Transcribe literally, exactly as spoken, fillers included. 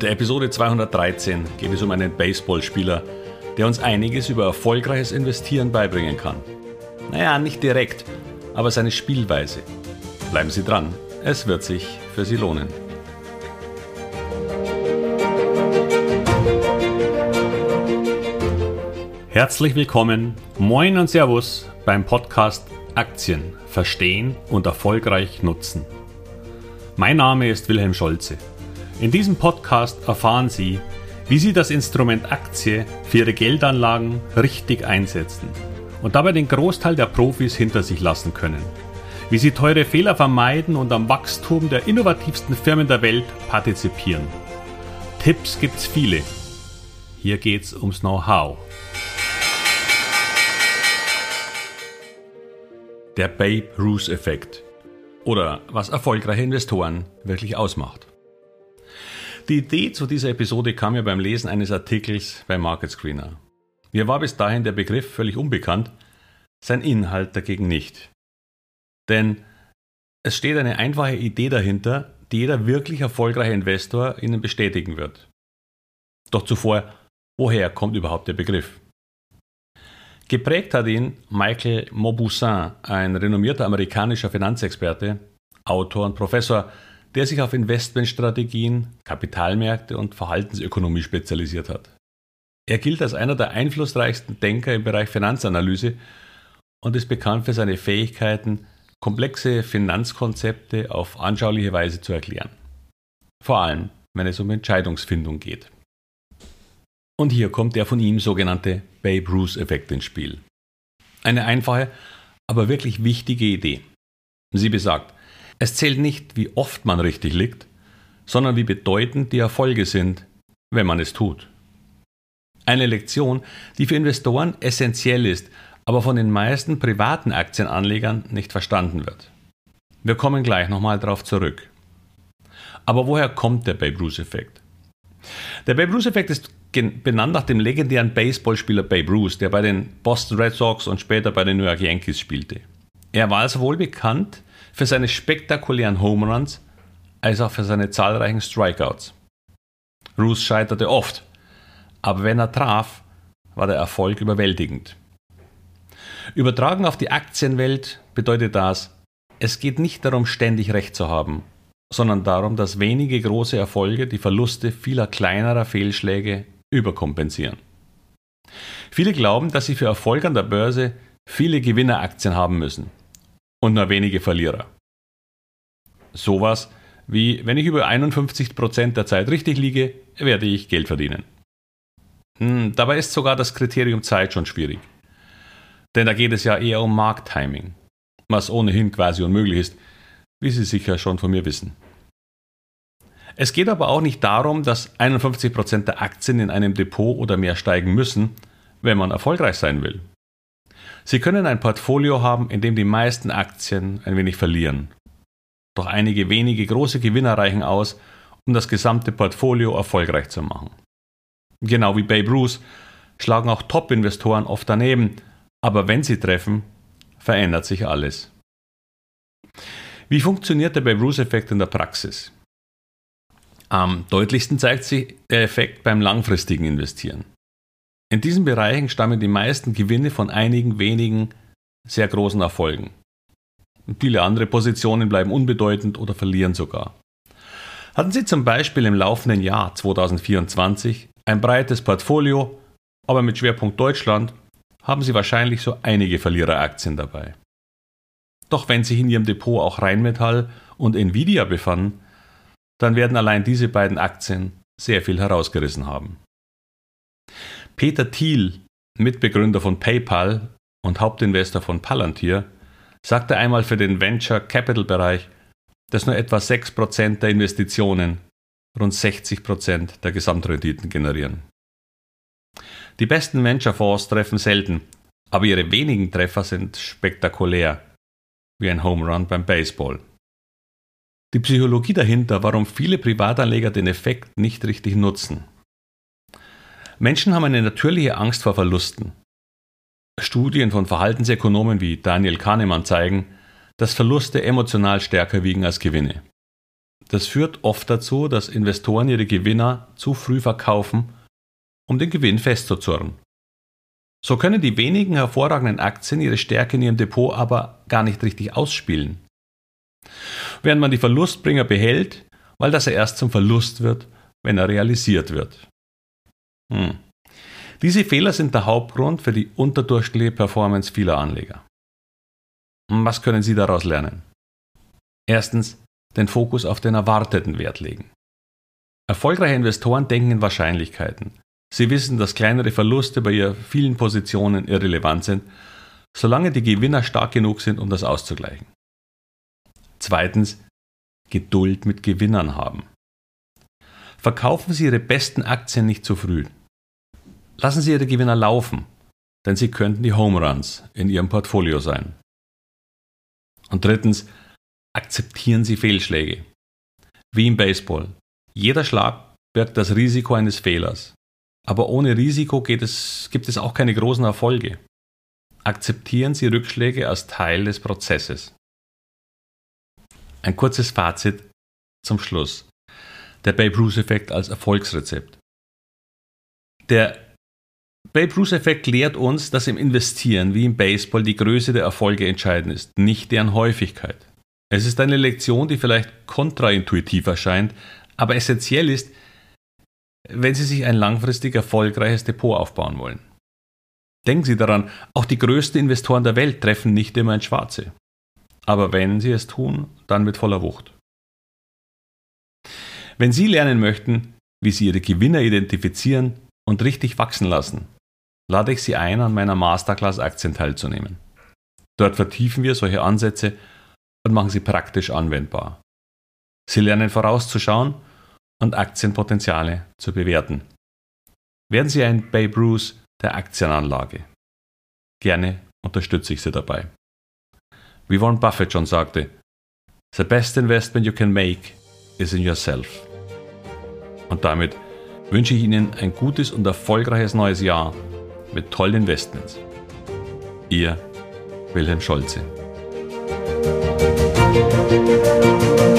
In der Episode zweihundertdreizehn geht es um einen Baseballspieler, der uns einiges über erfolgreiches Investieren beibringen kann. Naja, nicht direkt, aber seine Spielweise. Bleiben Sie dran, es wird sich für Sie lohnen. Herzlich willkommen, moin und Servus beim Podcast Aktien verstehen und erfolgreich nutzen. Mein Name ist Wilhelm Scholze. In diesem Podcast erfahren Sie, wie Sie das Instrument Aktie für Ihre Geldanlagen richtig einsetzen und dabei den Großteil der Profis hinter sich lassen können. Wie Sie teure Fehler vermeiden und am Wachstum der innovativsten Firmen der Welt partizipieren. Tipps gibt's viele. Hier geht's ums Know-how. Der Babe Ruth-Effekt oder was erfolgreiche Investoren wirklich ausmacht. Die Idee zu dieser Episode kam mir beim Lesen eines Artikels bei Market Screener. Mir war bis dahin der Begriff völlig unbekannt, sein Inhalt dagegen nicht. Denn es steht eine einfache Idee dahinter, die jeder wirklich erfolgreiche Investor Ihnen bestätigen wird. Doch zuvor, woher kommt überhaupt der Begriff? Geprägt hat ihn Michael Mauboussin, ein renommierter amerikanischer Finanzexperte, Autor und Professor, der sich auf Investmentstrategien, Kapitalmärkte und Verhaltensökonomie spezialisiert hat. Er gilt als einer der einflussreichsten Denker im Bereich Finanzanalyse und ist bekannt für seine Fähigkeiten, komplexe Finanzkonzepte auf anschauliche Weise zu erklären. Vor allem, wenn es um Entscheidungsfindung geht. Und hier kommt der von ihm sogenannte Babe Ruth-Effekt ins Spiel. Eine einfache, aber wirklich wichtige Idee. Sie besagt, es zählt nicht, wie oft man richtig liegt, sondern wie bedeutend die Erfolge sind, wenn man es tut. Eine Lektion, die für Investoren essentiell ist, aber von den meisten privaten Aktienanlegern nicht verstanden wird. Wir kommen gleich nochmal darauf zurück. Aber woher kommt der Babe Ruth-Effekt? Der Babe Ruth-Effekt ist benannt nach dem legendären Baseballspieler Babe Ruth, der bei den Boston Red Sox und später bei den New York Yankees spielte. Er war also wohl bekannt für seine spektakulären Home Runs als auch für seine zahlreichen Strikeouts. Ruth scheiterte oft, aber wenn er traf, war der Erfolg überwältigend. Übertragen auf die Aktienwelt bedeutet das, es geht nicht darum, ständig Recht zu haben, sondern darum, dass wenige große Erfolge die Verluste vieler kleinerer Fehlschläge überkompensieren. Viele glauben, dass sie für Erfolg an der Börse viele Gewinneraktien haben müssen und nur wenige Verlierer. Sowas wie, wenn ich über einundfünfzig Prozent der Zeit richtig liege, werde ich Geld verdienen. Hm, dabei ist sogar das Kriterium Zeit schon schwierig. Denn da geht es ja eher um Markttiming, was ohnehin quasi unmöglich ist, wie Sie sicher schon von mir wissen. Es geht aber auch nicht darum, dass einundfünfzig Prozent der Aktien in einem Depot oder mehr steigen müssen, wenn man erfolgreich sein will. Sie können ein Portfolio haben, in dem die meisten Aktien ein wenig verlieren. Doch einige wenige große Gewinner reichen aus, um das gesamte Portfolio erfolgreich zu machen. Genau wie Babe Ruth schlagen auch Top-Investoren oft daneben, aber wenn sie treffen, verändert sich alles. Wie funktioniert der Babe Ruth-Effekt in der Praxis? Am deutlichsten zeigt sich der Effekt beim langfristigen Investieren. In diesen Bereichen stammen die meisten Gewinne von einigen wenigen sehr großen Erfolgen. Und viele andere Positionen bleiben unbedeutend oder verlieren sogar. Hatten Sie zum Beispiel im laufenden Jahr zweitausendvierundzwanzig ein breites Portfolio, aber mit Schwerpunkt Deutschland, haben Sie wahrscheinlich so einige Verliereraktien dabei. Doch wenn sich in Ihrem Depot auch Rheinmetall und Nvidia befanden, dann werden allein diese beiden Aktien sehr viel herausgerissen haben. Peter Thiel, Mitbegründer von PayPal und Hauptinvestor von Palantir, sagte einmal für den Venture Capital Bereich, dass nur etwa sechs Prozent der Investitionen rund sechzig Prozent der Gesamtrenditen generieren. Die besten Venture-Fonds treffen selten, aber ihre wenigen Treffer sind spektakulär, wie ein Home Run beim Baseball. Die Psychologie dahinter, warum viele Privatanleger den Effekt nicht richtig nutzen. Menschen haben eine natürliche Angst vor Verlusten. Studien von Verhaltensökonomen wie Daniel Kahnemann zeigen, dass Verluste emotional stärker wiegen als Gewinne. Das führt oft dazu, dass Investoren ihre Gewinner zu früh verkaufen, um den Gewinn festzuzurren. So können die wenigen hervorragenden Aktien ihre Stärke in ihrem Depot aber gar nicht richtig ausspielen. Während man die Verlustbringer behält, weil das er erst zum Verlust wird, wenn er realisiert wird. Hm. Diese Fehler sind der Hauptgrund für die unterdurchschnittliche Performance vieler Anleger. Was können Sie daraus lernen? Erstens, den Fokus auf den erwarteten Wert legen. Erfolgreiche Investoren denken in Wahrscheinlichkeiten. Sie wissen, dass kleinere Verluste bei ihren vielen Positionen irrelevant sind, solange die Gewinner stark genug sind, um das auszugleichen. Zweitens, Geduld mit Gewinnern haben. Verkaufen Sie Ihre besten Aktien nicht zu früh. Lassen Sie Ihre Gewinner laufen, denn sie könnten die Home Runs in Ihrem Portfolio sein. Und drittens, akzeptieren Sie Fehlschläge. Wie im Baseball. Jeder Schlag birgt das Risiko eines Fehlers. Aber ohne Risiko geht es, gibt es auch keine großen Erfolge. Akzeptieren Sie Rückschläge als Teil des Prozesses. Ein kurzes Fazit zum Schluss. Der Babe-Ruth-Effekt als Erfolgsrezept. Der Babe-Ruth-Effekt lehrt uns, dass im Investieren wie im Baseball die Größe der Erfolge entscheidend ist, nicht deren Häufigkeit. Es ist eine Lektion, die vielleicht kontraintuitiv erscheint, aber essentiell ist, wenn Sie sich ein langfristig erfolgreiches Depot aufbauen wollen. Denken Sie daran, auch die größten Investoren der Welt treffen nicht immer ins Schwarze. Aber wenn sie es tun, dann mit voller Wucht. Wenn Sie lernen möchten, wie Sie Ihre Gewinner identifizieren und richtig wachsen lassen, lade ich Sie ein, an meiner Masterclass Aktien teilzunehmen. Dort vertiefen wir solche Ansätze und machen sie praktisch anwendbar. Sie lernen vorauszuschauen und Aktienpotenziale zu bewerten. Werden Sie ein Babe Ruth der Aktienanlage. Gerne unterstütze ich Sie dabei. Wie Warren Buffett schon sagte, "The best investment you can make is in yourself." Und damit wünsche ich Ihnen ein gutes und erfolgreiches neues Jahr mit tollen Investments. Ihr Wilhelm Scholze.